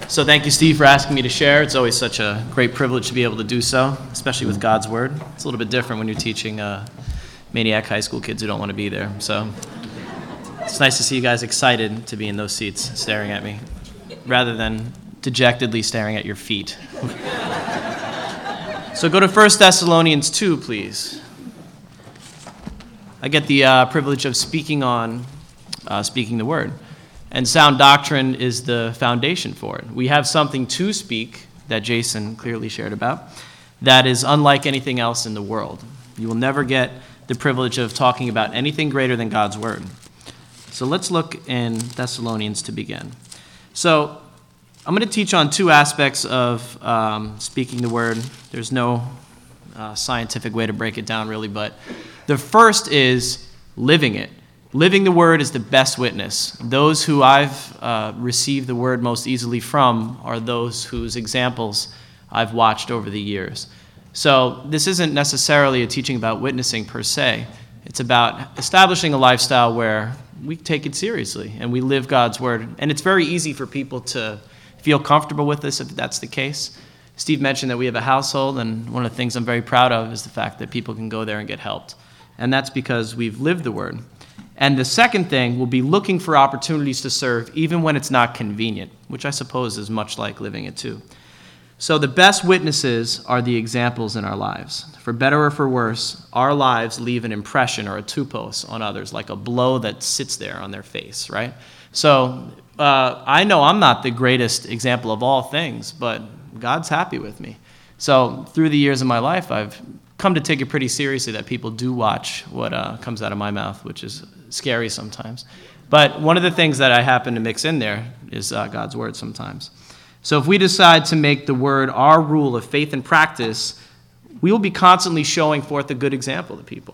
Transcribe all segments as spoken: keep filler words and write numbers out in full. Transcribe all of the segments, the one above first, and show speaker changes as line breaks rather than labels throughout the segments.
So thank you, Steve, for asking me to share. It's always such a great privilege to be able to do so, especially with God's Word. It's a little bit different when you're teaching uh, maniac high school kids who don't want to be there. So it's nice to see you guys excited to be in those seats staring at me, rather than dejectedly staring at your feet. So go to First Thessalonians two, please. I get the uh, privilege of speaking on uh, speaking the Word. And sound doctrine is the foundation for it. We have something to speak that Jason clearly shared about that is unlike anything else in the world. You will never get the privilege of talking about anything greater than God's Word. So let's look in Thessalonians to begin. So I'm going to teach on two aspects of um, speaking the Word. There's no uh, scientific way to break it down, really, but the first is living it. Living the Word is the best witness. Those who I've uh, received the Word most easily from are those whose examples I've watched over the years. So this isn't necessarily a teaching about witnessing per se. It's about establishing a lifestyle where we take it seriously and we live God's Word. And it's very easy for people to feel comfortable with this if that's the case. Steve mentioned that we have a household, and one of the things I'm very proud of is the fact that people can go there and get helped. And that's because we've lived the Word. And the second thing will be looking for opportunities to serve even when it's not convenient, which I suppose is much like living it too. So the best witnesses are the examples in our lives. For better or for worse, our lives leave an impression or a tupos on others, like a blow that sits there on their face, right? So uh, I know I'm not the greatest example of all things, but God's happy with me. So through the years of my life, I've come to take it pretty seriously that people do watch what uh, comes out of my mouth, which is scary sometimes. But one of the things that I happen to mix in there is uh, God's Word sometimes. So if we decide to make the Word our rule of faith and practice, we will be constantly showing forth a good example to people.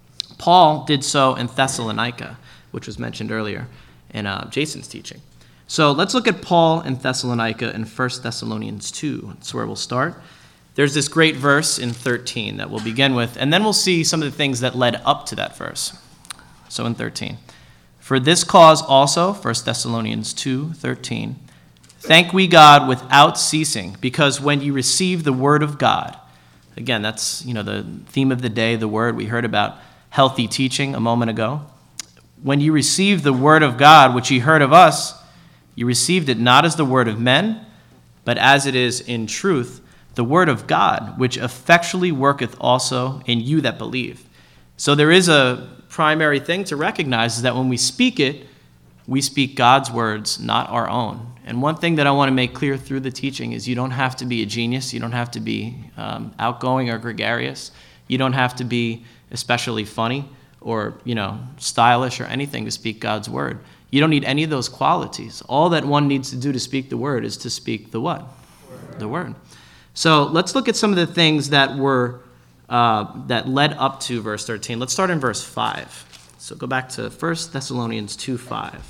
Paul did so in Thessalonica, which was mentioned earlier in uh, Jason's teaching. So let's look at Paul in Thessalonica in First Thessalonians two. That's where we'll start. There's this great verse in thirteen that we'll begin with, and then we'll see some of the things that led up to that verse. So in thirteen, for this cause also, First Thessalonians two thirteen, thank we God without ceasing, because when you receive the word of God, again, that's, you know, the theme of the day, the word. We heard about healthy teaching a moment ago. When you receive the word of God, which ye heard of us, you received it not as the word of men, but as it is in truth, the word of God, which effectually worketh also in you that believe. So there is a primary thing to recognize, is that when we speak it, we speak God's words, not our own. And one thing that I want to make clear through the teaching is you don't have to be a genius. You don't have to be um, outgoing or gregarious. You don't have to be especially funny or, you know, stylish or anything to speak God's word. You don't need any of those qualities. All that one needs to do to speak the word is to speak the what? Word. The word. So let's look at some of the things that were uh, that led up to verse thirteen. Let's start in verse five. So go back to First Thessalonians two five.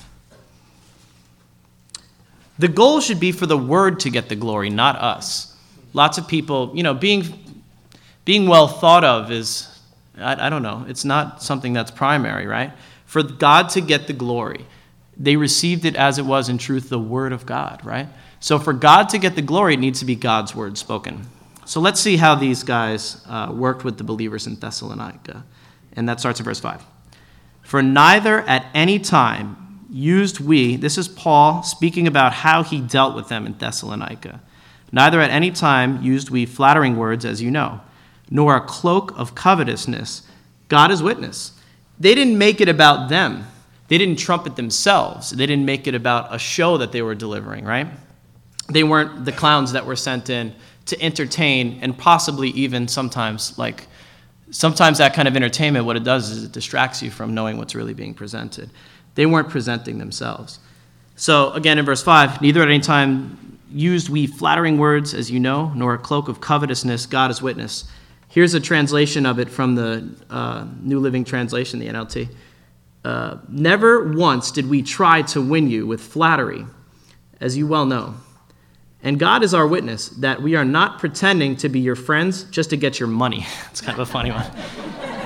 The goal should be for the word to get the glory, not us. Lots of people, you know, being being well thought of is, I, I don't know, it's not something that's primary, right? For God to get the glory, they received it as it was in truth, the word of God, right? So for God to get the glory, it needs to be God's word spoken. So let's see how these guys uh, worked with the believers in Thessalonica. And that starts in verse five. For neither at any time used we, this is Paul speaking about how he dealt with them in Thessalonica, neither at any time used we flattering words, as you know, nor a cloak of covetousness. God is witness. They didn't make it about them. They didn't trumpet themselves. They didn't make it about a show that they were delivering, right? They weren't the clowns that were sent in to entertain, and possibly even sometimes, like, sometimes that kind of entertainment, what it does is it distracts you from knowing what's really being presented. They weren't presenting themselves. So again, in verse five, neither at any time used we flattering words, as you know, nor a cloak of covetousness. God is witness. Here's a translation of it from the uh, New Living Translation, the N L T. Uh, Never once did we try to win you with flattery, as you well know. And God is our witness that we are not pretending to be your friends just to get your money. It's kind of a funny one.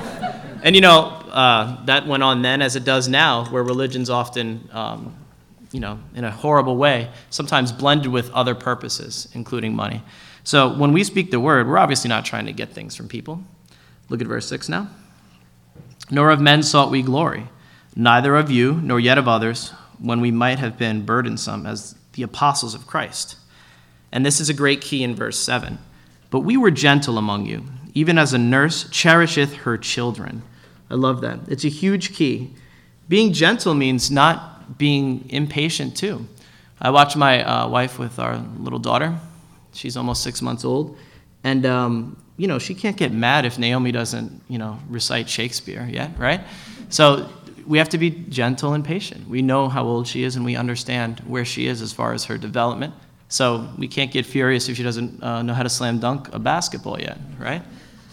And, you know, uh, that went on then as it does now, where religions often um, you know, in a horrible way, sometimes blended with other purposes, including money. So when we speak the word, we're obviously not trying to get things from people. Look at verse six now. Nor of men sought we glory, neither of you, nor yet of others, when we might have been burdensome as the apostles of Christ. And this is a great key in verse seven. But we were gentle among you, even as a nurse cherisheth her children. I love that. It's a huge key. Being gentle means not being impatient too. I watch my uh, wife with our little daughter. She's almost six months old. And, um, you know, she can't get mad if Naomi doesn't, you know, recite Shakespeare yet, right? So we have to be gentle and patient. We know how old she is, and we understand where she is as far as her development. So we can't get furious if she doesn't uh, know how to slam dunk a basketball yet, right?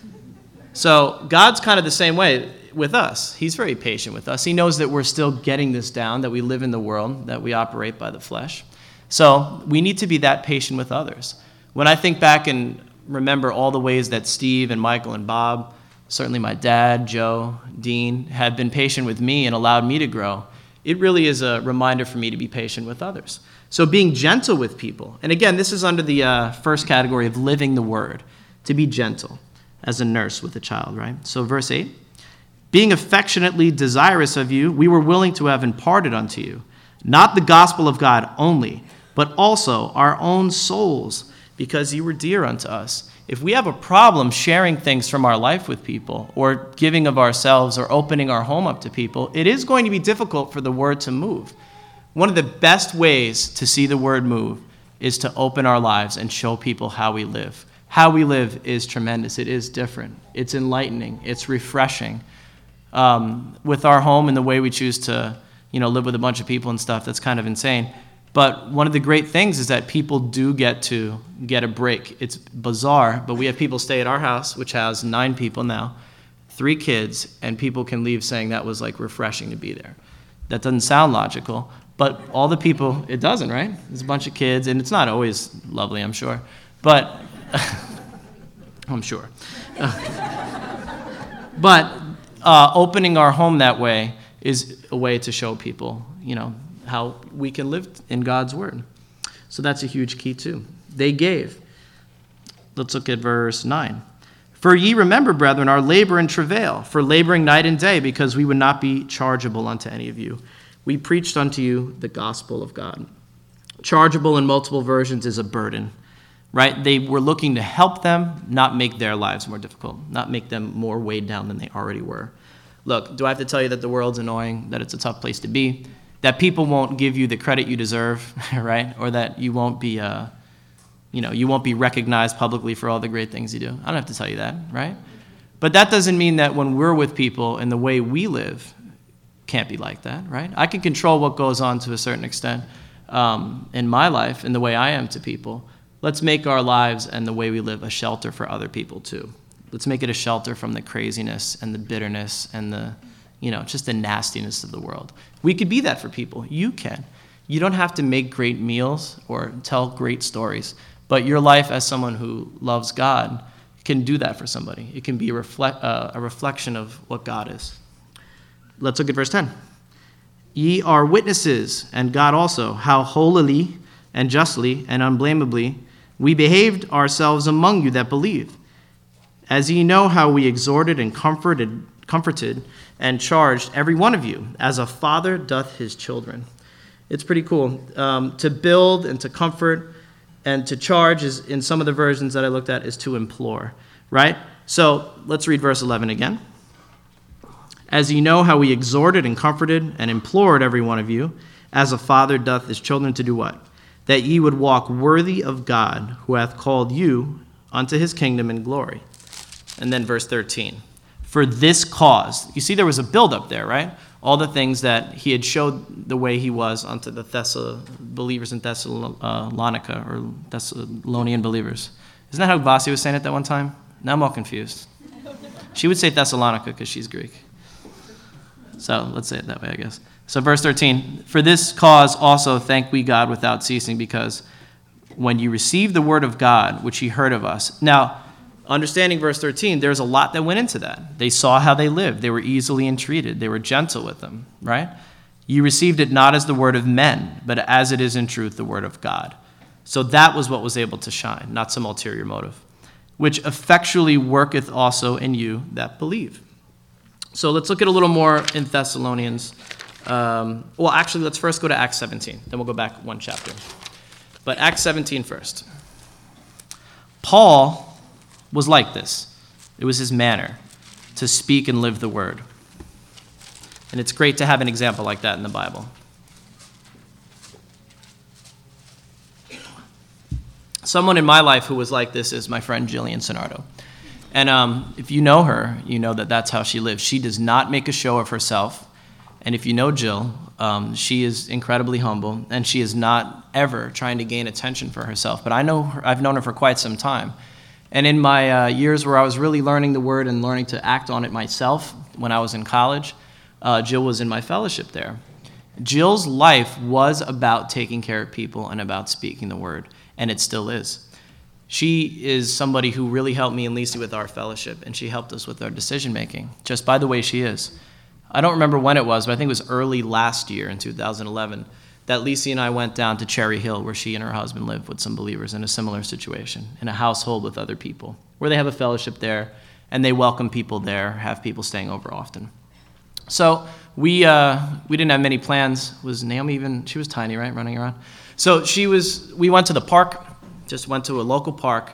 So God's kind of the same way with us. He's very patient with us. He knows that we're still getting this down, that we live in the world, that we operate by the flesh. So we need to be that patient with others. When I think back and remember all the ways that Steve and Michael and Bob, certainly my dad, Joe, Dean, have been patient with me and allowed me to grow, it really is a reminder for me to be patient with others. So being gentle with people. And again, this is under the uh, first category of living the word, to be gentle as a nurse with a child, right? So verse eight, being affectionately desirous of you, we were willing to have imparted unto you, not the gospel of God only, but also our own souls, because you were dear unto us. If we have a problem sharing things from our life with people, or giving of ourselves, or opening our home up to people, it is going to be difficult for the word to move. One of the best ways to see the word move is to open our lives and show people how we live. How we live is tremendous. It is different. It's enlightening. It's refreshing. Um, with our home and the way we choose to, you know, live with a bunch of people and stuff, that's kind of insane. But one of the great things is that people do get to get a break. It's bizarre, but we have people stay at our house, which has nine people now, three kids, and people can leave saying that was like refreshing to be there. That doesn't sound logical, but all the people, it doesn't, right? There's a bunch of kids, and it's not always lovely, I'm sure. But, I'm sure. But uh, opening our home that way is a way to show people, you know, how we can live in God's word. So that's a huge key too. They gave. Let's look at verse nine. For ye remember, brethren, our labor and travail, for laboring night and day, because we would not be chargeable unto any of you. We preached unto you the gospel of God. Chargeable in multiple versions is a burden, right? They were looking to help them, not make their lives more difficult, not make them more weighed down than they already were. Look, do I have to tell you that the world's annoying, that it's a tough place to be, that people won't give you the credit you deserve, right? Or that you won't be, uh, you know, you won't be recognized publicly for all the great things you do. I don't have to tell you that, right? But that doesn't mean that when we're with people and the way we live can't be like that, right? I can control what goes on to a certain extent um, in my life and the way I am to people. Let's make our lives and the way we live a shelter for other people too. Let's make it a shelter from the craziness and the bitterness and the, you know, just the nastiness of the world. We could be that for people. You can. You don't have to make great meals or tell great stories, but your life as someone who loves God can do that for somebody. It can be a, reflect, uh, a reflection of what God is. Let's look at verse ten. Ye are witnesses, and God also, how holily and justly and unblameably we behaved ourselves among you that believe, as ye know how we exhorted and comforted, comforted and charged every one of you, as a father doth his children. It's pretty cool. Um, to build and to comfort and to charge, is in some of the versions that I looked at, is to implore, right? So let's read verse eleven again. As ye know how we exhorted and comforted and implored every one of you, as a father doth his children, to do what? That ye would walk worthy of God, who hath called you unto his kingdom and glory. And then verse thirteen. For this cause, you see there was a buildup there, right? All the things that he had showed the way he was unto the Thessal believers in Thessalonica, or Thessalonian believers. Isn't that how Vasi was saying it that one time? Now I'm all confused. She would say Thessalonica because she's Greek. So let's say it that way, I guess. So verse thirteen, for this cause also thank we God without ceasing, because when you received the word of God, which ye heard of us. Now, understanding verse thirteen, there's a lot that went into that. They saw how they lived. They were easily entreated. They were gentle with them, right? You received it not as the word of men, but as it is in truth the word of God. So that was what was able to shine, not some ulterior motive, which effectually worketh also in you that believe. So let's look at a little more in Thessalonians. Um, well, actually, let's first go to Acts seventeen. Then we'll go back one chapter. But Acts seventeen first. Paul was like this. It was his manner to speak and live the word. And it's great to have an example like that in the Bible. Someone in my life who was like this is my friend Jillian Sonardo. And um, if you know her, you know that that's how she lives. She does not make a show of herself. And if you know Jill, um, she is incredibly humble, and she is not ever trying to gain attention for herself. But I know her, I've known her for quite some time. And in my uh, years where I was really learning the word and learning to act on it myself when I was in college, uh, Jill was in my fellowship there. Jill's life was about taking care of people and about speaking the word, and it still is. She is somebody who really helped me and Lisa with our fellowship, and she helped us with our decision-making, just by the way she is. I don't remember when it was, but I think it was early last year in two thousand eleven that Lisa and I went down to Cherry Hill, where she and her husband live with some believers in a similar situation, in a household with other people, where they have a fellowship there, and they welcome people there, have people staying over often. So we uh, we didn't have many plans. Was Naomi even, she was tiny, right, running around? So she was, we went to the park, just went to a local park.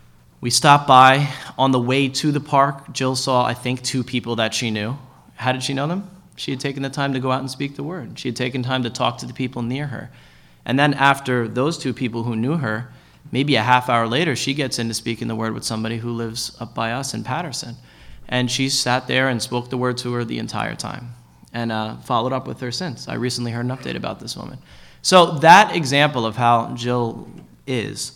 We stopped by. On the way to the park, Jill saw, I think, two people that she knew. How did she know them? She had taken the time to go out and speak the word. She had taken time to talk to the people near her. And then after those two people who knew her, maybe a half hour later, she gets into speaking the word with somebody who lives up by us in Patterson. And she sat there and spoke the word to her the entire time, and uh, followed up with her since. I recently heard an update about this woman. So that example of how Jill is,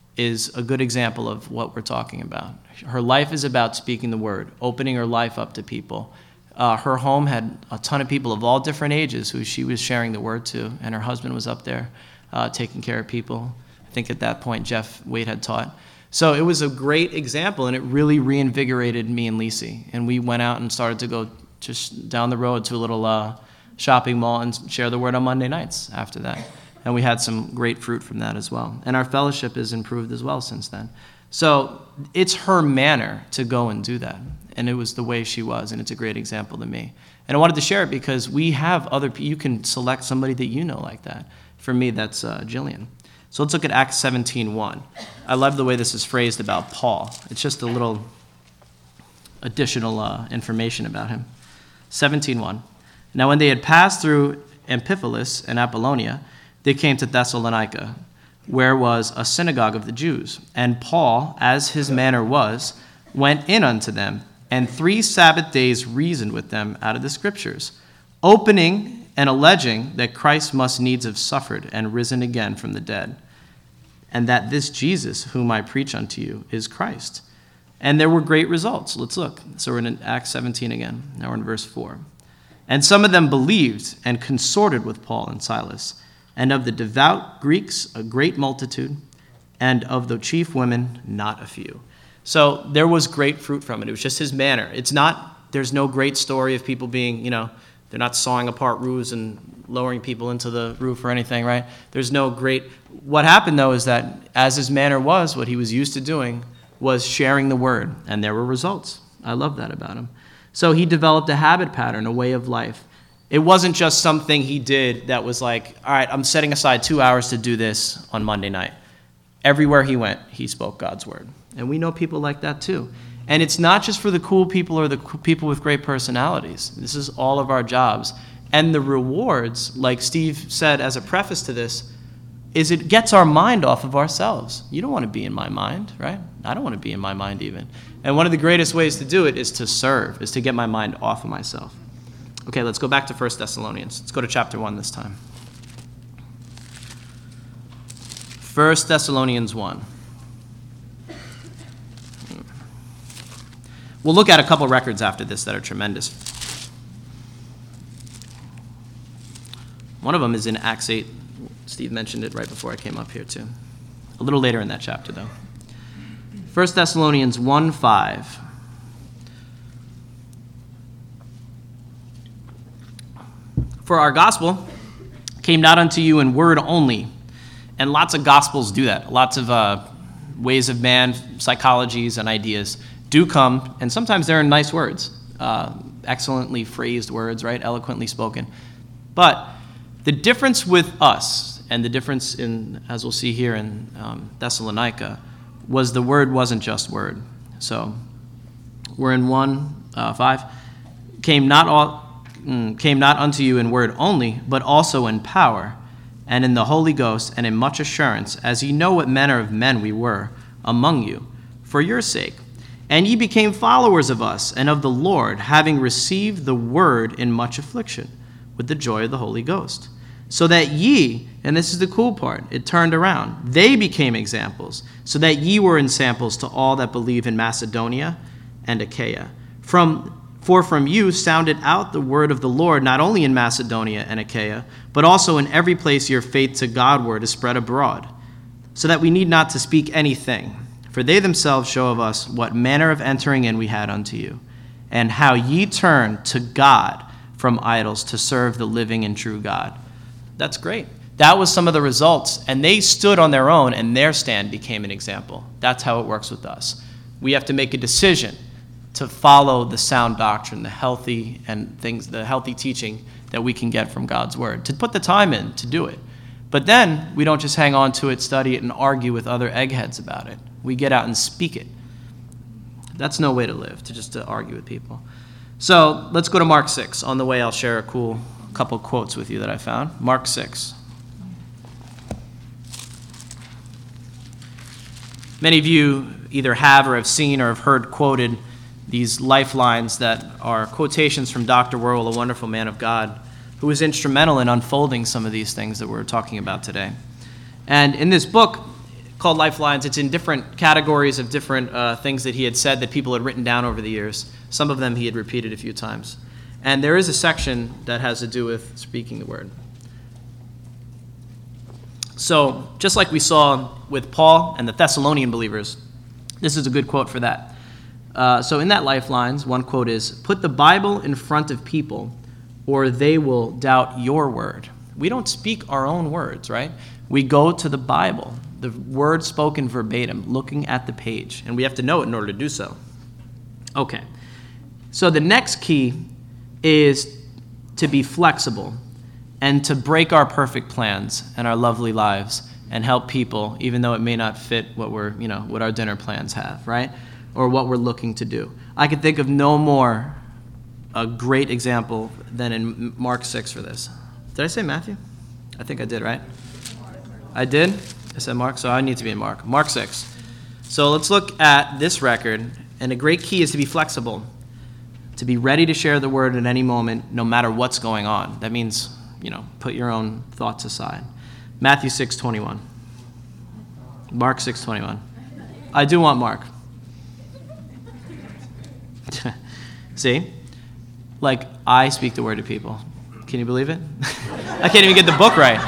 is a good example of what we're talking about. Her life is about speaking the word, opening her life up to people. Uh, her home had a ton of people of all different ages who she was sharing the word to, and her husband was up there uh, taking care of people. I think at that point Jeff Wade had taught. So it was a great example, and it really reinvigorated me and Lisi. And we went out and started to go just down the road to a little uh, shopping mall and share the word on Monday nights after that. And we had some great fruit from that as well. And our fellowship has improved as well since then. So it's her manner to go and do that. And it was the way she was, and it's a great example to me. And I wanted to share it because we have other people. You can select somebody that you know like that. For me, that's uh, Jillian. So let's look at Acts seventeen one. I love the way this is phrased about Paul. It's just a little additional uh, information about him. seventeen one. Now when they had passed through Amphipolis and Apollonia, they came to Thessalonica, where was a synagogue of the Jews. And Paul, as his manner was, went in unto them, and three Sabbath days reasoned with them out of the Scriptures, opening and alleging that Christ must needs have suffered and risen again from the dead, and that this Jesus, whom I preach unto you, is Christ. And there were great results. Let's look. So we're in Acts seventeen again. Now we're in verse four. And some of them believed and consorted with Paul and Silas, and of the devout Greeks a great multitude, and of the chief women not a few. So there was great fruit from it. It was just his manner. It's not, there's no great story of people being, you know, they're not sawing apart roofs and lowering people into the roof or anything, right? There's no great, what happened though is that as his manner was, what he was used to doing was sharing the word, and there were results. I love that about him. So he developed a habit pattern, a way of life. It wasn't just something he did that was like, all right, I'm setting aside two hours to do this on Monday night. Everywhere he went, he spoke God's word. And we know people like that too. And it's not just for the cool people or the people with great personalities. This is all of our jobs. And the rewards, like Steve said as a preface to this, is it gets our mind off of ourselves. You don't want to be in my mind, right? I don't want to be in my mind even. And one of the greatest ways to do it is to serve, is to get my mind off of myself. Okay, let's go back to First Thessalonians. Let's go to chapter one this time. First Thessalonians one. We'll look at a couple records after this that are tremendous. One of them is in Acts eight. Steve mentioned it right before I came up here too. A little later in that chapter though. First Thessalonians one five. For our gospel came not unto you in word only. And lots of gospels do that. Lots of uh, ways of man, psychologies, and ideas do come, and sometimes they're in nice words, uh, excellently phrased words, right? Eloquently spoken. But the difference with us, and the difference in, as we'll see here in um, Thessalonica, was the word wasn't just word. So we're in one, uh, five. Came not all, mm, came not unto you in word only, but also in power, and in the Holy Ghost, and in much assurance, as ye know what manner of men we were among you, for your sake. And ye became followers of us and of the Lord, having received the word in much affliction, with the joy of the Holy Ghost. So that ye, and this is the cool part, it turned around, they became examples, so that ye were ensamples to all that believe in Macedonia and Achaia. From For from you sounded out the word of the Lord, not only in Macedonia and Achaia, but also in every place your faith to Godward is spread abroad, so that we need not to speak anything. For they themselves show of us what manner of entering in we had unto you, and how ye turned to God from idols to serve the living and true God. That's great. That was some of the results, and they stood on their own, and their stand became an example. That's how it works with us. We have to make a decision to follow the sound doctrine, the healthy and things, the healthy teaching that we can get from God's word, to put the time in to do it. But then we don't just hang on to it, study it, and argue with other eggheads about it. We get out and speak it. That's no way to live, to just to argue with people. So let's go to Mark six. On the way, I'll share a cool couple quotes with you that I found. Mark six. Many of you either have or have seen or have heard quoted these lifelines that are quotations from Doctor Worrell, a wonderful man of God, who was instrumental in unfolding some of these things that we're talking about today. And in this book called Lifelines, it's in different categories of different uh, things that he had said that people had written down over the years. Some of them he had repeated a few times. And there is a section that has to do with speaking the word. So just like we saw with Paul and the Thessalonian believers, this is a good quote for that. Uh, so in that Lifelines, one quote is, "Put the Bible in front of people, or they will doubt your word." We don't speak our own words, right? We go to the Bible, the word spoken verbatim, looking at the page, and we have to know it in order to do so. Okay, so the next key is to be flexible and to break our perfect plans and our lovely lives and help people, even though it may not fit what we're, you know, what our dinner plans have, right? Or what we're looking to do. I could think of no more a great example than in Mark six for this. Did I say Matthew? I think I did, right? I did? I said Mark, so I need to be in Mark. Mark six. So let's look at this record, and a great key is to be flexible, to be ready to share the word at any moment, no matter what's going on. That means, you know, put your own thoughts aside. Matthew six twenty-one. Mark six twenty-one. I do want Mark. See? Like, I speak the word to people. Can you believe it? I can't even get the book right.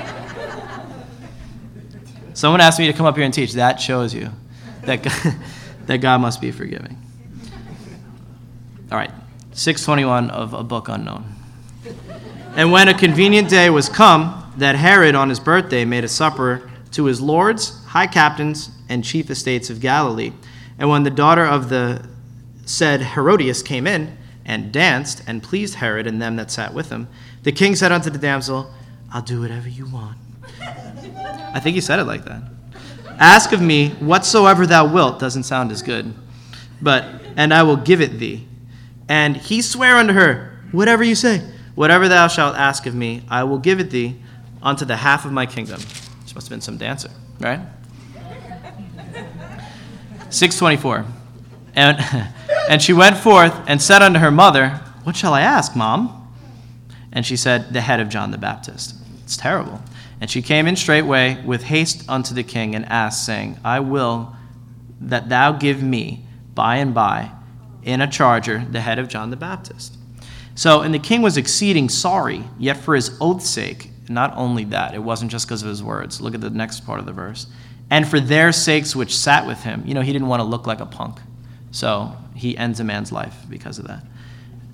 Someone asked me to come up here and teach. That shows you that God, that God must be forgiving. All right, six twenty-one of a book unknown. "And when a convenient day was come, that Herod on his birthday made a supper to his lords, high captains, and chief estates of Galilee. And when the daughter of the said Herodias came in, and danced, and pleased Herod and them that sat with him, the king said unto the damsel, I'll do whatever you want." I think he said it like that. "Ask of me whatsoever thou wilt." Doesn't sound as good. But, "and I will give it thee. And he sware unto her, whatever you say, whatever thou shalt ask of me, I will give it thee unto the half of my kingdom." She must have been some dancer, right? six twenty-four. And, and she went forth and said unto her mother, "What shall I ask, Mom?" And she said, "The head of John the Baptist." It's terrible. "And she came in straightway with haste unto the king and asked, saying, I will that thou give me by and by in a charger the head of John the Baptist." So, and the king was exceeding sorry, yet for his oath's sake, not only that, it wasn't just because of his words. Look at the next part of the verse. "And for their sakes which sat with him." You know, he didn't want to look like a punk. So he ends a man's life because of that.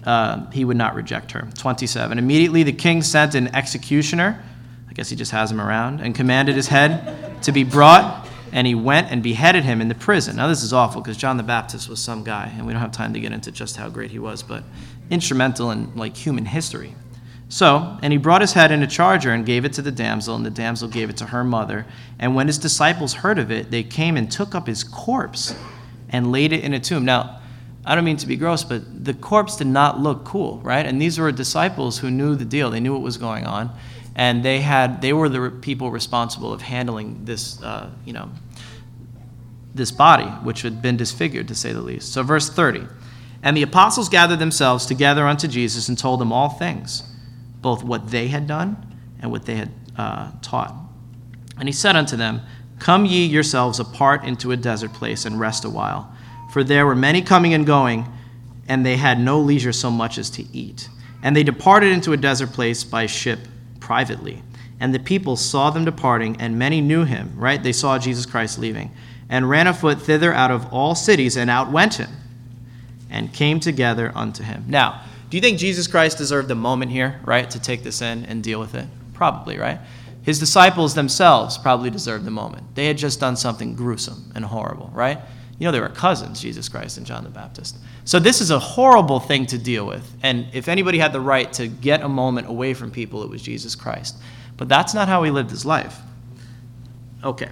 uh, he would not reject her. twenty-seven. Immediately the king sent an executioner, I guess he just has him around, and commanded his head to be brought, and he went and beheaded him in the prison. Now this is awful because John the Baptist was some guy, and we don't have time to get into just how great he was, but instrumental in like human history. So, and he brought his head in a charger and gave it to the damsel, and the damsel gave it to her mother. And when his disciples heard of it, they came and took up his corpse and laid it in a tomb. Now, I don't mean to be gross, but the corpse did not look cool, right? And these were disciples who knew the deal. They knew what was going on, and they had they were the people responsible of handling this, uh, you know, this body, which had been disfigured, to say the least. So, verse thirty, and the apostles gathered themselves together unto Jesus and told him all things, both what they had done and what they had uh, taught. And he said unto them, come ye yourselves apart into a desert place and rest a while. For there were many coming and going, and they had no leisure so much as to eat. And they departed into a desert place by ship privately. And the people saw them departing, and many knew him, right? They saw Jesus Christ leaving, and ran afoot thither out of all cities, and outwent him, and came together unto him. Now, do you think Jesus Christ deserved a moment here, right, to take this in and deal with it? Probably, right? His disciples themselves probably deserved the moment. They had just done something gruesome and horrible, right? You know, they were cousins, Jesus Christ and John the Baptist. So this is a horrible thing to deal with. And if anybody had the right to get a moment away from people, it was Jesus Christ. But that's not how he lived his life. Okay.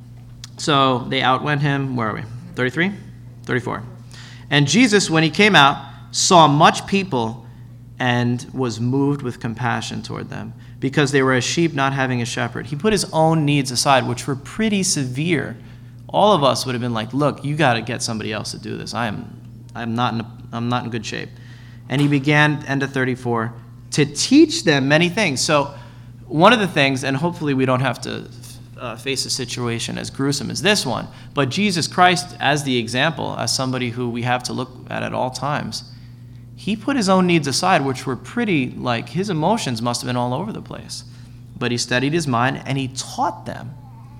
So they outwent him. Where are we? thirty-three? thirty-four. And Jesus, when he came out, saw much people and was moved with compassion toward them, because they were as sheep not having a shepherd. He put his own needs aside, which were pretty severe. All of us would have been like, look, you got to get somebody else to do this. I am I'm not in a, I'm not in good shape. And he began, end of thirty-four, to teach them many things. So one of the things, and hopefully we don't have to uh, face a situation as gruesome as this one, but Jesus Christ as the example, as somebody who we have to look at at all times, he put his own needs aside, which were pretty, like, his emotions must have been all over the place. But he studied his mind, and he taught them.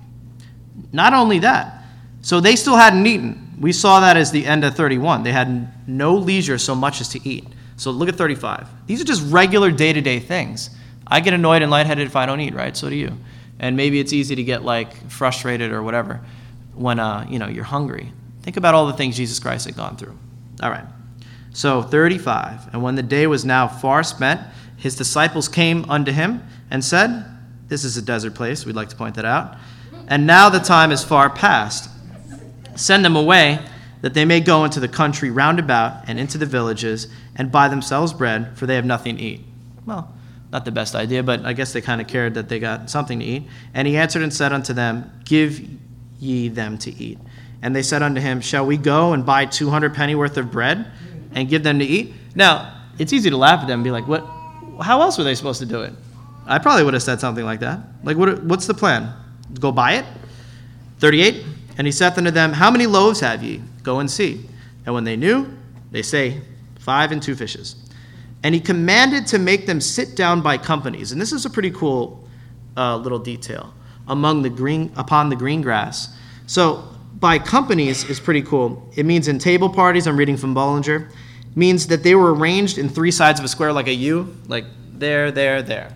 Not only that, so they still hadn't eaten. We saw that as the end of thirty-one. They had no leisure so much as to eat. So look at thirty-five. These are just regular day-to-day things. I get annoyed and lightheaded if I don't eat, right? So do you. And maybe it's easy to get, like, frustrated or whatever when, uh, you know, you're hungry. Think about all the things Jesus Christ had gone through. All right. So thirty-five, and when the day was now far spent, his disciples came unto him and said, this is a desert place, we'd like to point that out, and now the time is far past. Send them away, that they may go into the country round about and into the villages and buy themselves bread, for they have nothing to eat. Well, not the best idea, but I guess they kind of cared that they got something to eat. And he answered and said unto them, give ye them to eat. And they said unto him, shall we go and buy two hundred penny worth of bread and give them to eat? Now, it's easy to laugh at them and be like, what? How else were they supposed to do it? I probably would have said something like that. Like, what? What's the plan? Go buy it? thirty-eight, and he saith unto them, how many loaves have ye? Go and see. And when they knew, they say, five and two fishes. And he commanded to make them sit down by companies. And this is a pretty cool uh, little detail. Among the green, upon the green grass. So, by companies is pretty cool. It means in table parties, I'm reading from Bollinger, it means that they were arranged in three sides of a square like a U, like there, there, there.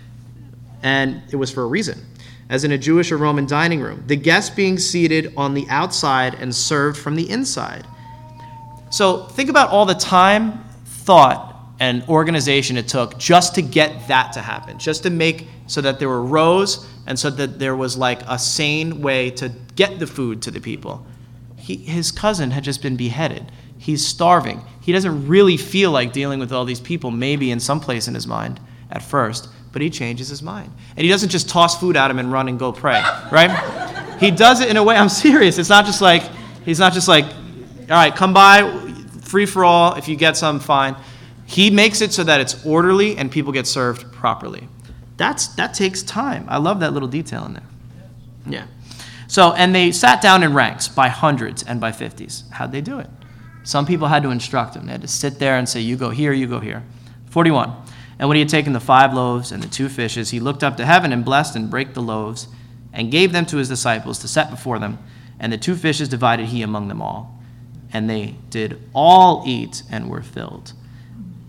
And it was for a reason, as in a Jewish or Roman dining room, the guests being seated on the outside and served from the inside. So think about all the time, thought, and organization it took just to get that to happen, just to make so that there were rows and so that there was like a sane way to get the food to the people. He, his cousin had just been beheaded. He's starving. He doesn't really feel like dealing with all these people, maybe in some place in his mind at first, but he changes his mind. And he doesn't just toss food at him and run and go pray, right? He does it in a way, I'm serious. It's not just like, he's not just like, all right, come by, free for all. If you get some, fine. He makes it so that it's orderly and people get served properly. That's that takes time. I love that little detail in there. Yeah. So, and they sat down in ranks by hundreds and by fifties. How'd they do it? Some people had to instruct them. They had to sit there and say, you go here, you go here. forty-one. And when he had taken the five loaves and the two fishes, he looked up to heaven and blessed and brake the loaves and gave them to his disciples to set before them. And the two fishes divided he among them all. And they did all eat and were filled.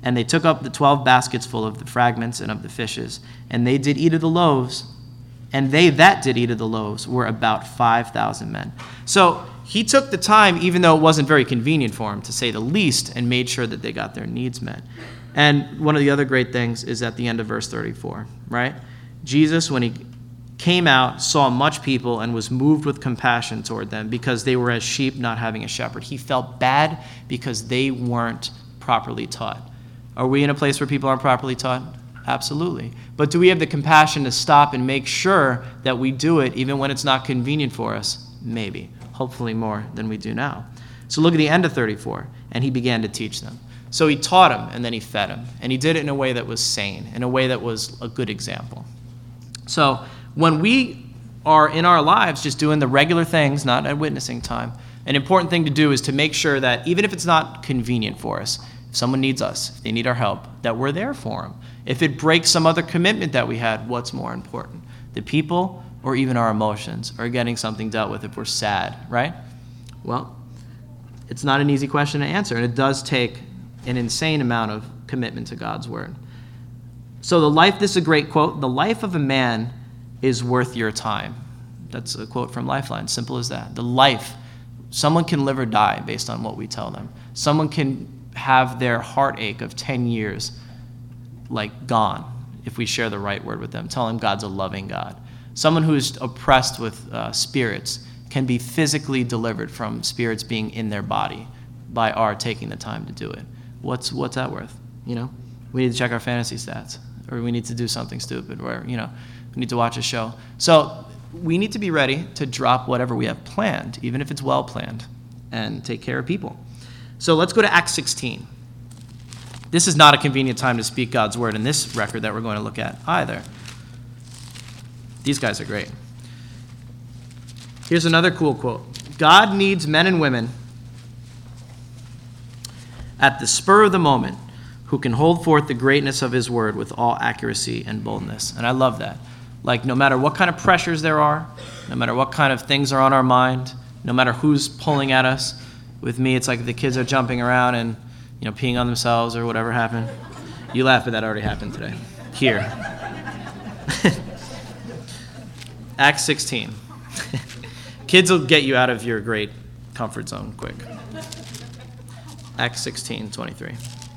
And they took up the twelve baskets full of the fragments and of the fishes, and they did eat of the loaves, and they that did eat of the loaves were about five thousand men. So he took the time, even though it wasn't very convenient for him, to say the least, and made sure that they got their needs met. And one of the other great things is at the end of verse thirty-four, right? Jesus, when he came out, saw much people, and was moved with compassion toward them because they were as sheep not having a shepherd. He felt bad because they weren't properly taught. Are we in a place where people aren't properly taught? Absolutely. But do we have the compassion to stop and make sure that we do it even when it's not convenient for us? Maybe. Hopefully more than we do now. So look at the end of thirty-four. And he began to teach them. So he taught them, and then he fed them. And he did it in a way that was sane, in a way that was a good example. So when we are in our lives just doing the regular things, not at witnessing time, an important thing to do is to make sure that even if it's not convenient for us, if someone needs us, if they need our help, that we're there for them. If it breaks some other commitment that we had, what's more important? The people or even our emotions are getting something dealt with if we're sad, right? Well, it's not an easy question to answer, and it does take an insane amount of commitment to God's word. So the life, this is a great quote, the life of a man is worth your time. That's a quote from Lifeline, simple as that. The life, someone can live or die based on what we tell them. Someone can have their heartache of ten years like gone if we share the right word with them, tell them God's a loving God. Someone who is oppressed with uh, spirits can be physically delivered from spirits being in their body by our taking the time to do it. What's what's that worth? You know, we need to check our fantasy stats, or we need to do something stupid, or you know, we need to watch a show. So we need to be ready to drop whatever we have planned, even if it's well planned, and take care of people. So let's go to Acts sixteen. This is not a convenient time to speak God's word in this record that we're going to look at either. These guys are great. Here's another cool quote. God needs men and women at the spur of the moment who can hold forth the greatness of his word with all accuracy and boldness. And I love that. Like, no matter what kind of pressures there are, no matter what kind of things are on our mind, no matter who's pulling at us, with me, it's like the kids are jumping around and, you know, peeing on themselves or whatever happened. You laugh, but that already happened today. Here. Acts sixteen. Kids will get you out of your great comfort zone quick. Acts sixteen, twenty-three.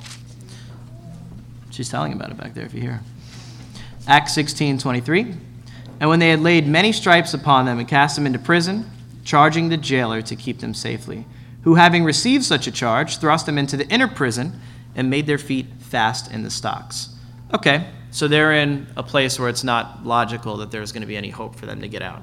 She's telling about it back there if you hear. Acts sixteen, twenty-three. And when they had laid many stripes upon them and cast them into prison, charging the jailer to keep them safely, who, having received such a charge, thrust them into the inner prison and made their feet fast in the stocks. Okay, so they're in a place where it's not logical that there's going to be any hope for them to get out.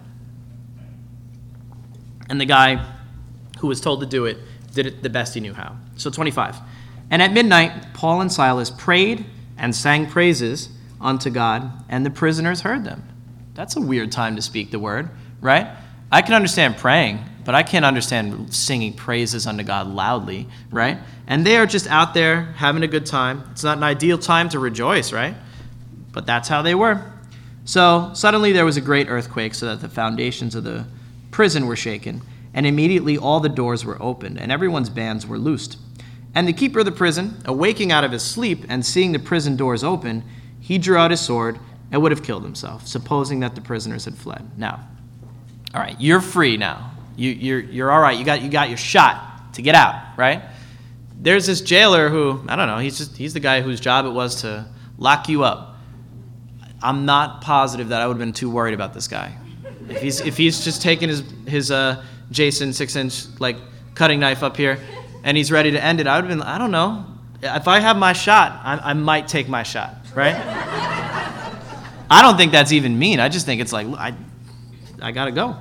And the guy who was told to do it did it the best he knew how. So twenty-five. And at midnight, Paul and Silas prayed and sang praises unto God, and the prisoners heard them. That's a weird time to speak the word, right? I can understand praying, but I can't understand singing praises unto God loudly, right? And they are just out there having a good time. It's not an ideal time to rejoice, right? But that's how they were. So suddenly there was a great earthquake, so that the foundations of the prison were shaken, and immediately all the doors were opened, and everyone's bands were loosed. And the keeper of the prison, awaking out of his sleep and seeing the prison doors open, he drew out his sword and would have killed himself, supposing that the prisoners had fled. Now, all right, you're free now. You, you're you're all right. You got you got your shot to get out, right? There's this jailer who, I don't know, he's just he's the guy whose job it was to lock you up. I'm not positive that I would have been too worried about this guy. If he's if he's just taking his his uh, Jason six inch like cutting knife up here, and he's ready to end it, I would have been, I don't know. If I have my shot, I, I might take my shot, right? I don't think that's even mean. I just think it's like, I, I gotta go.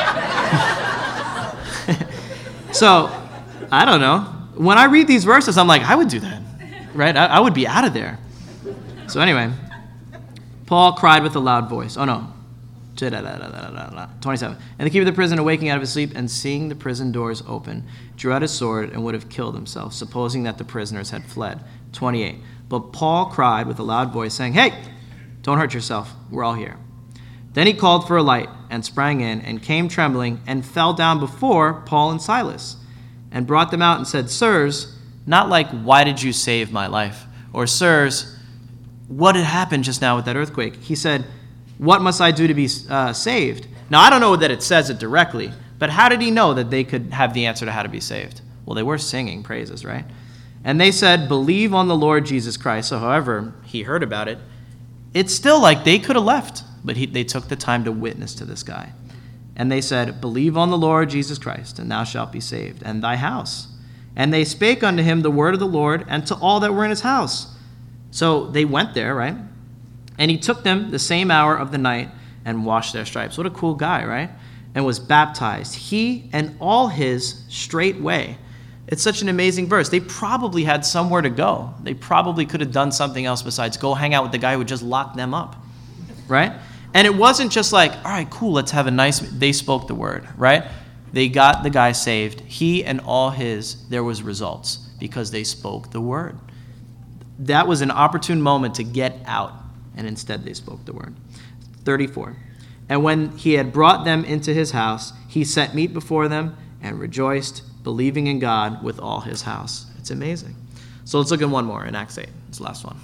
So, I don't know. When I read these verses, I'm like, I would do that, right? I, I would be out of there. So anyway, Paul cried with a loud voice. Oh no, twenty-seven. And the keeper of the prison, awaking out of his sleep and seeing the prison doors open, drew out his sword and would have killed himself, supposing that the prisoners had fled. twenty-eight. But Paul cried with a loud voice, saying, "Hey, don't hurt yourself. We're all here." Then he called for a light and sprang in and came trembling and fell down before Paul and Silas and brought them out and said, "Sirs," not like, "Why did you save my life?" or sirs, what had happened just now with that earthquake? He said, what must I do to be uh, saved? Now, I don't know that it says it directly, but how did he know that they could have the answer to how to be saved? Well, they were singing praises, right? And they said, believe on the Lord Jesus Christ. So however he heard about it, it's still like they could have left, but he, they took the time to witness to this guy. And they said, believe on the Lord Jesus Christ, and thou shalt be saved, and thy house. And they spake unto him the word of the Lord, and to all that were in his house. So they went there, right? And he took them the same hour of the night and washed their stripes. What a cool guy, right? And was baptized, he and all his straightway. It's such an amazing verse. They probably had somewhere to go. They probably could have done something else besides go hang out with the guy who just locked them up, right? And it wasn't just like, all right, cool, let's have a nice, they spoke the word, right? They got the guy saved. He and all his, there was results because they spoke the word. That was an opportune moment to get out, and instead they spoke the word. thirty-four. And when he had brought them into his house, he set meat before them and rejoiced, believing in God with all his house. It's amazing. So let's look at one more in Acts eight. It's the last one.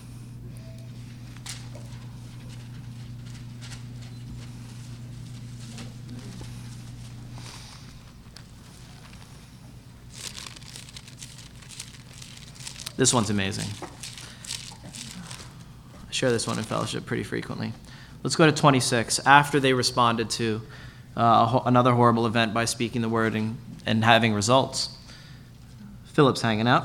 This one's amazing. I share this one in fellowship pretty frequently. Let's go to twenty-six. After they responded to uh, another horrible event by speaking the word and, and having results. Philip's hanging out.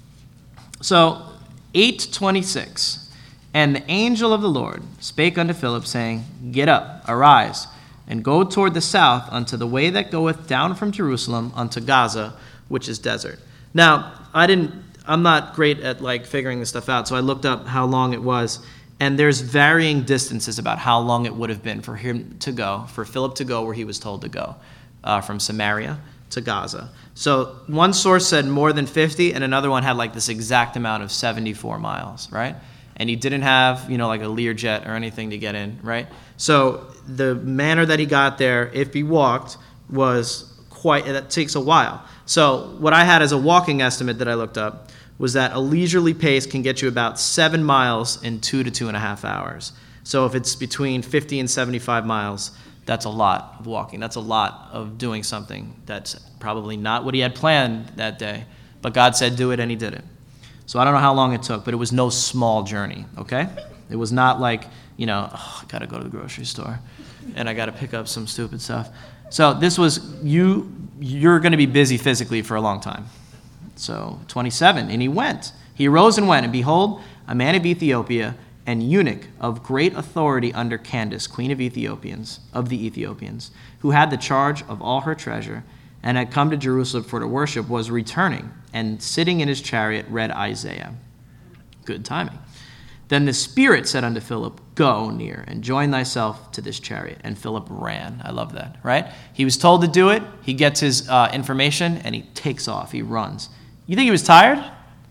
So, eight twenty-six. And the angel of the Lord spake unto Philip, saying, get up, arise, and go toward the south unto the way that goeth down from Jerusalem unto Gaza, which is desert. Now, I didn't, I'm not great at like figuring this stuff out, so I looked up how long it was. And there's varying distances about how long it would have been for him to go, for Philip to go where he was told to go, uh, from Samaria to Gaza. So one source said more than fifty, and another one had like this exact amount of seventy-four miles, right? And he didn't have, you know, like a Learjet or anything to get in, right? So the manner that he got there, if he walked, was quite, that takes a while. So what I had as a walking estimate that I looked up was that a leisurely pace can get you about seven miles in two to two and a half hours. So if it's between fifty and seventy-five miles, that's a lot of walking. That's a lot of doing something that's probably not what he had planned that day. But God said do it, and he did it. So I don't know how long it took, but it was no small journey, okay? It was not like, you know, oh, I got to go to the grocery store, and I got to pick up some stupid stuff. So this was, you, you're going to be busy physically for a long time. So twenty-seven, and he went. He arose and went, and behold, a man of Ethiopia, an eunuch of great authority under Candace, queen of Ethiopians, of the Ethiopians, who had the charge of all her treasure, and had come to Jerusalem for to worship, was returning, and sitting in his chariot read Isaiah. Good timing. Then the Spirit said unto Philip, go near, and join thyself to this chariot. And Philip ran. I love that, right? He was told to do it. He gets his uh, information, and he takes off. He runs. You think he was tired?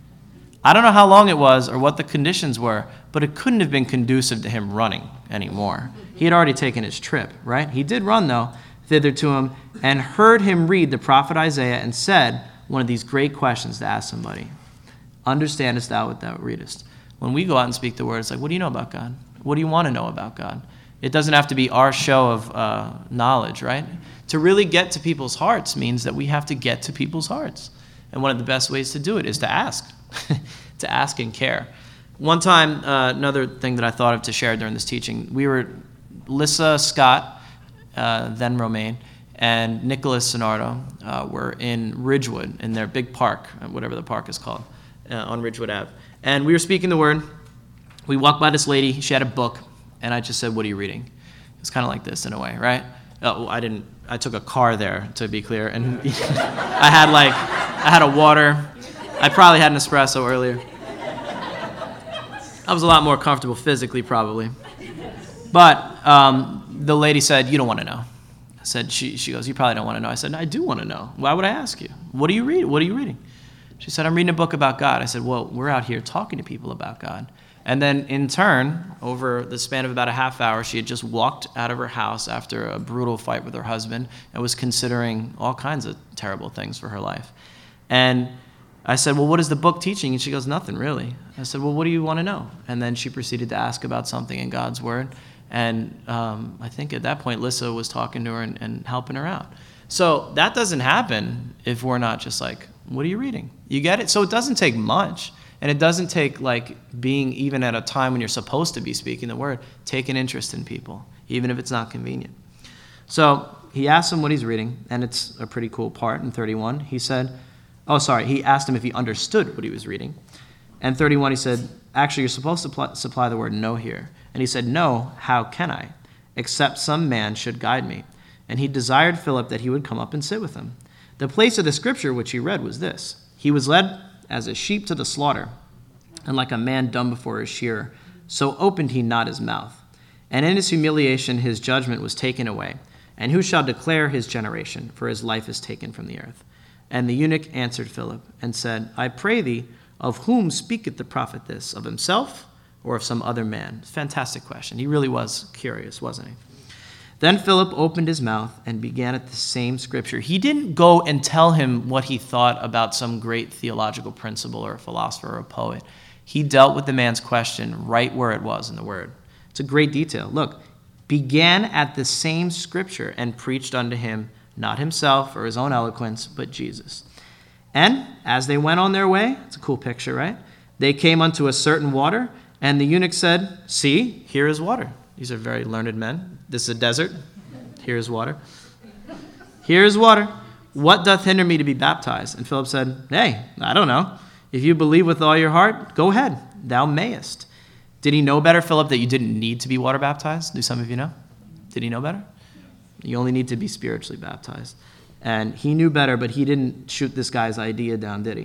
I don't know how long it was or what the conditions were, but it couldn't have been conducive to him running anymore. He had already taken his trip, right? He did run, though, thither to him, and heard him read the prophet Isaiah, and said one of these great questions to ask somebody. Understandest thou what thou readest? When we go out and speak the word, it's like, what do you know about God? What do you want to know about God? It doesn't have to be our show of uh, knowledge, right? To really get to people's hearts means that we have to get to people's hearts. And one of the best ways to do it is to ask, to ask and care. One time, uh, another thing that I thought of to share during this teaching, we were, Lissa Scott, uh, then Romaine, and Nicholas Sonardo uh, were in Ridgewood, in their big park, whatever the park is called, uh, on Ridgewood Avenue. And we were speaking the word. We walked by this lady. She had a book, and I just said, what are you reading? It's kind of like this in a way, right? Oh, I didn't, I took a car there, to be clear, and I had like, I had a water. I probably had an espresso earlier. I was a lot more comfortable physically, probably. But um, the lady said, you don't want to know. I said, she, she goes, you probably don't want to know. I said, I do want to know. Why would I ask you? What do you read? What are you reading? She said, I'm reading a book about God. I said, well, we're out here talking to people about God. And then in turn, over the span of about a half hour, she had just walked out of her house after a brutal fight with her husband and was considering all kinds of terrible things for her life. And I said, well, what is the book teaching? And she goes, nothing really. I said, well, what do you want to know? And then she proceeded to ask about something in God's word. And um, I think at that point, Lissa was talking to her and, and helping her out. So that doesn't happen if we're not just like, what are you reading? You get it? So it doesn't take much. And it doesn't take like being even at a time when you're supposed to be speaking the word. Take an interest in people, even if it's not convenient. So he asked him what he's reading, and it's a pretty cool part in thirty-one. He said, oh, sorry, he asked him if he understood what he was reading. And thirty-one, he said, actually, you're supposed to pl- supply the word no here. And he said, no, how can I? Except some man should guide me. And he desired Philip that he would come up and sit with him. The place of the scripture which he read was this: he was led as a sheep to the slaughter, and like a man dumb before his shearer, so opened he not his mouth. And in his humiliation his judgment was taken away. And who shall declare his generation? For his life is taken from the earth. And the eunuch answered Philip and said, I pray thee, of whom speaketh the prophet this? Of himself or of some other man? Fantastic question. He really was curious, wasn't he? Then Philip opened his mouth and began at the same scripture. He didn't go and tell him what he thought about some great theological principle or a philosopher or a poet. He dealt with the man's question right where it was in the word. It's a great detail. Look, began at the same scripture and preached unto him, not himself or his own eloquence, but Jesus. And as they went on their way, it's a cool picture, right? They came unto a certain water, and the eunuch said, see, here is water. These are very learned men. This is a desert. Here is water. Here is water. What doth hinder me to be baptized? And Philip said, hey, I don't know. If you believe with all your heart, go ahead. Thou mayest. Did he know better, Philip, that you didn't need to be water baptized? Do some of you know? Did he know better? You only need to be spiritually baptized. And he knew better, but he didn't shoot this guy's idea down, did he?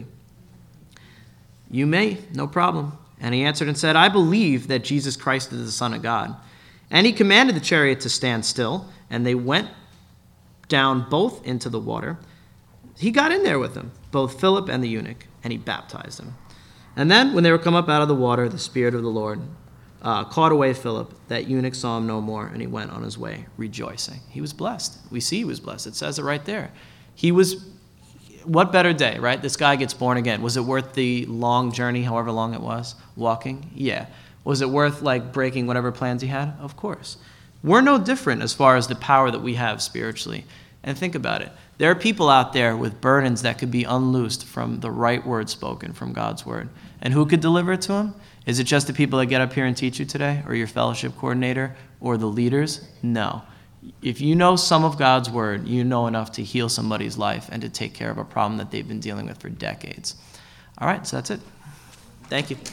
You may, no problem. And he answered and said, I believe that Jesus Christ is the Son of God. And he commanded the chariot to stand still, and they went down both into the water. He got in there with them, both Philip and the eunuch, and he baptized him. And then when they were come up out of the water, the Spirit of the Lord uh, caught away Philip. That eunuch saw him no more, and he went on his way rejoicing. He was blessed. We see he was blessed. It says it right there. He was, what better day, right? This guy gets born again. Was it worth the long journey, however long it was, walking? Yeah. Was it worth like breaking whatever plans he had? Of course. We're no different as far as the power that we have spiritually. And think about it. There are people out there with burdens that could be unloosed from the right word spoken from God's word. And who could deliver it to them? Is it just the people that get up here and teach you today, or your fellowship coordinator, or the leaders? No. If you know some of God's word, you know enough to heal somebody's life and to take care of a problem that they've been dealing with for decades. All right, so that's it. Thank you.